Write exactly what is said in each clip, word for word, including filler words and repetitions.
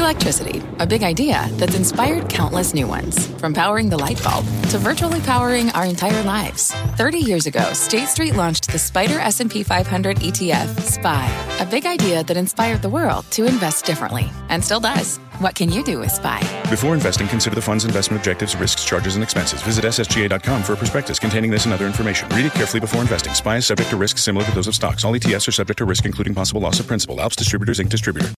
Electricity, a big idea that's inspired countless new ones. From powering the light bulb to virtually powering our entire lives. thirty years ago, State Street launched the Spider S and P five hundred E T F, S P Y, a big idea that inspired the world to invest differently, and still does. What can you do with S P Y? Before investing, consider the fund's investment objectives, risks, charges, and expenses. Visit S S G A dot com for a prospectus containing this and other information. Read it carefully before investing. S P Y is subject to risks similar to those of stocks. All E T Fs are subject to risk, including possible loss of principal. Alps Distributors, Incorporated Distributor.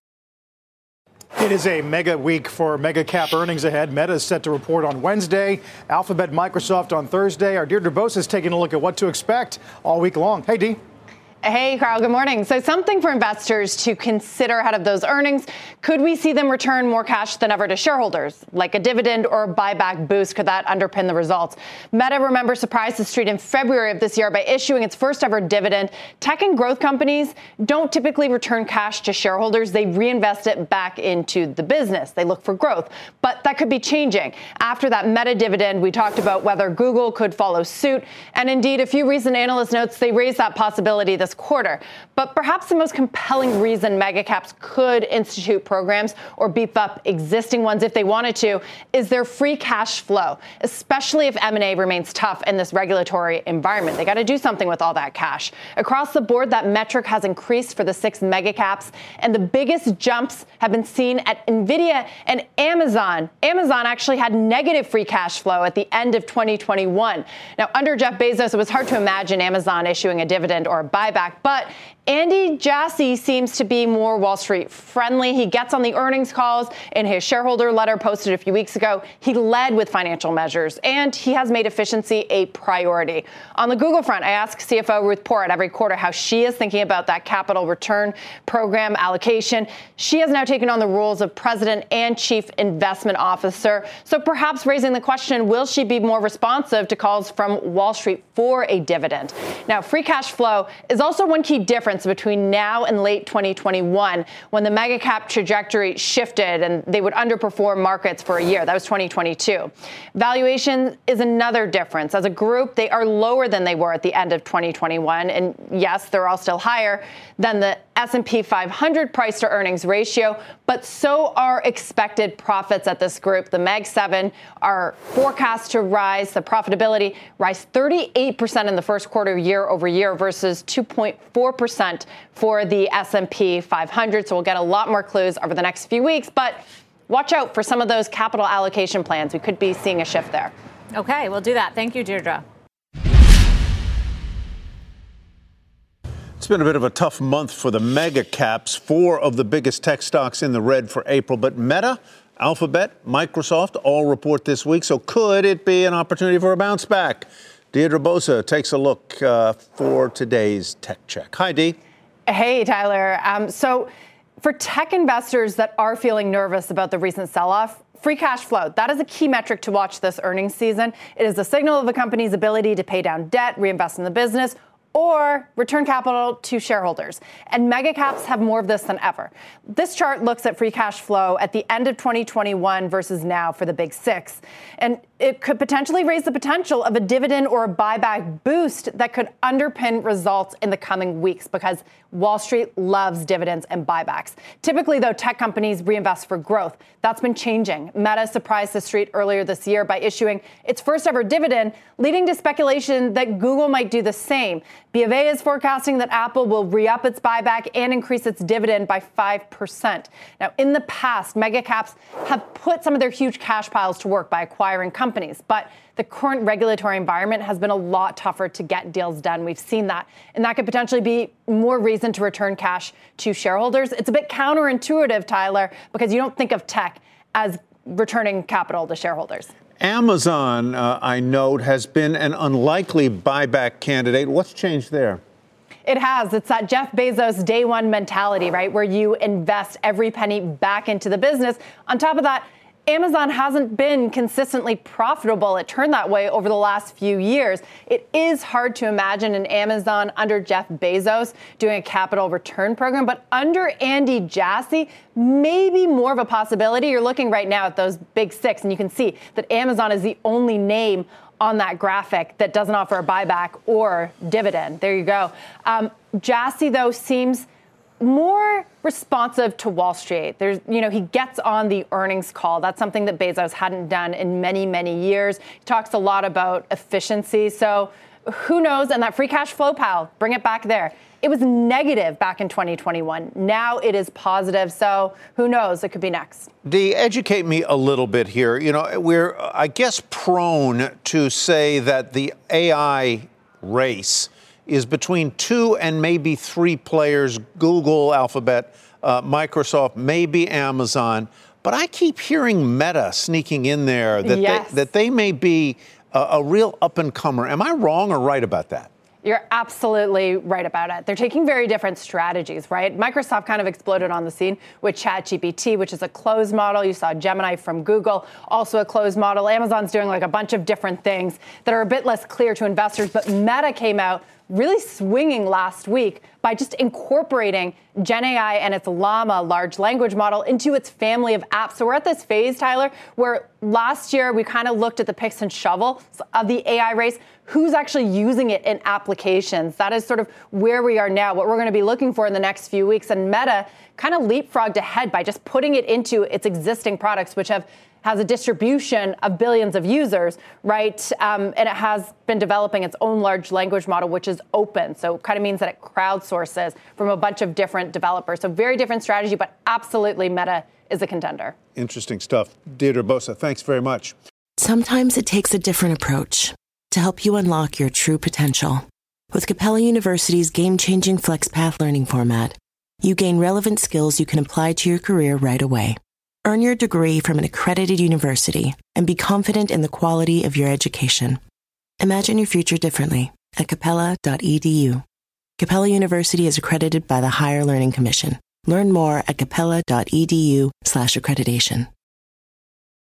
It is a mega week for mega cap earnings ahead. Meta is set to report on Wednesday. Alphabet, Microsoft on Thursday. Our Deirdre Bosa is taking a look at what to expect all week long. Hey, Dee. Hey, Carl, good morning. So something for investors to consider ahead of those earnings. Could we see them return more cash than ever to shareholders, like a dividend or a buyback boost? Could that underpin the results? Meta, remember, surprised the street in February of this year by issuing its first ever dividend. Tech and growth companies don't typically return cash to shareholders. They reinvest it back into the business. They look for growth. But that could be changing. After that Meta dividend, we talked about whether Google could follow suit. And indeed, a few recent analyst notes, they raised that possibility this quarter. But perhaps the most compelling reason megacaps could institute programs or beef up existing ones if they wanted to is their free cash flow, especially if M and A remains tough in this regulatory environment. They got to do something with all that cash. Across the board, that metric has increased for the six megacaps, and the biggest jumps have been seen at Nvidia and Amazon. Amazon actually had negative free cash flow at the end of twenty twenty-one. Now, under Jeff Bezos, it was hard to imagine Amazon issuing a dividend or a buyback. But Andy Jassy seems to be more Wall Street friendly. He gets on the earnings calls. In his shareholder letter posted a few weeks ago, he led with financial measures, and he has made efficiency a priority. On the Google front, I ask C F O Ruth Porat every quarter how she is thinking about that capital return program allocation. She has now taken on the roles of president and chief investment officer. So perhaps raising the question, will she be more responsive to calls from Wall Street for a dividend? Now, free cash flow is also one key difference between now and late twenty twenty-one, when the mega cap trajectory shifted and they would underperform markets for a year. That was twenty twenty-two. Valuation is another difference. As a group, they are lower than they were at the end of twenty twenty-one. And yes, they're all still higher than the S and P five hundred price to earnings ratio, but so are expected profits at this group. The Mag seven are forecast to rise, the profitability rise thirty-eight percent in the first quarter year over year versus two point four percent for the S and P five hundred. So we'll get a lot more clues over the next few weeks, but watch out for some of those capital allocation plans. We could be seeing a shift there. Okay, we'll do that. Thank you, Deirdre. It's been a bit of a tough month for the mega caps, four of the biggest tech stocks in the red for April. But Meta, Alphabet, Microsoft all report this week. So could it be an opportunity for a bounce back? Deirdre Bosa takes a look uh, for today's Tech Check. Hi, Dee. Hey, Tyler. Um, so for tech investors that are feeling nervous about the recent sell-off, free cash flow, that is a key metric to watch this earnings season. It is a signal of a company's ability to pay down debt, reinvest in the business, or return capital to shareholders. And mega caps have more of this than ever. This chart looks at free cash flow at the end of twenty twenty-one versus now for the big six. And it could potentially raise the potential of a dividend or a buyback boost that could underpin results in the coming weeks because Wall Street loves dividends and buybacks. Typically, though, tech companies reinvest for growth. That's been changing. Meta surprised the street earlier this year by issuing its first ever dividend, leading to speculation that Google might do the same. B of A is forecasting that Apple will re-up its buyback and increase its dividend by five percent. Now, in the past, mega caps have put some of their huge cash piles to work by acquiring companies, but the current regulatory environment has been a lot tougher to get deals done. We've seen that, and that could potentially be more reason to return cash to shareholders. It's a bit counterintuitive, Tyler, because you don't think of tech as returning capital to shareholders. Amazon, uh, I note, has been an unlikely buyback candidate. What's changed there? It has. It's that Jeff Bezos day one mentality, right, where you invest every penny back into the business. On top of that, Amazon hasn't been consistently profitable. It turned that way over the last few years. It is hard to imagine an Amazon under Jeff Bezos doing a capital return program, but under Andy Jassy, maybe more of a possibility. You're looking right now at those big six, and you can see that Amazon is the only name on that graphic that doesn't offer a buyback or dividend. There you go. Um, Jassy, though, seems more responsive to Wall Street. There's, you know, he gets on the earnings call. That's something that Bezos hadn't done in many, many years. He talks a lot about efficiency. So who knows? And that free cash flow, pal, bring it back there. It was negative back in twenty twenty-one. Now it is positive. So who knows? It could be next. Dee, educate me a little bit here. You know, we're, I guess, prone to say that the A I race is between two and maybe three players, Google, Alphabet, uh, Microsoft, maybe Amazon. But I keep hearing Meta sneaking in there, that, yes. they, that they may be a, a real up-and-comer. Am I wrong or right about that? You're absolutely right about it. They're taking very different strategies, right? Microsoft kind of exploded on the scene with ChatGPT, which is a closed model. You saw Gemini from Google, also a closed model. Amazon's doing like a bunch of different things that are a bit less clear to investors. But Meta came out really swinging last week by just incorporating Gen A I and its Llama large language model into its family of apps. So we're at this phase, Tyler, where last year we kind of looked at the picks and shovels of the A I race. Who's actually using it in applications? That is sort of where we are now, what we're going to be looking for in the next few weeks. And Meta kind of leapfrogged ahead by just putting it into its existing products, which have has a distribution of billions of users, right? Um, and it has been developing its own large language model, which is open. So it kind of means that it crowdsources from a bunch of different developers. So very different strategy, but absolutely Meta is a contender. Interesting stuff. Deirdre Bosa, thanks very much. Sometimes it takes a different approach to help you unlock your true potential. With Capella University's game-changing FlexPath learning format, you gain relevant skills you can apply to your career right away. Earn your degree from an accredited university and be confident in the quality of your education. Imagine your future differently at capella dot e d u. Capella University is accredited by the Higher Learning Commission. Learn more at capella dot e d u slash accreditation.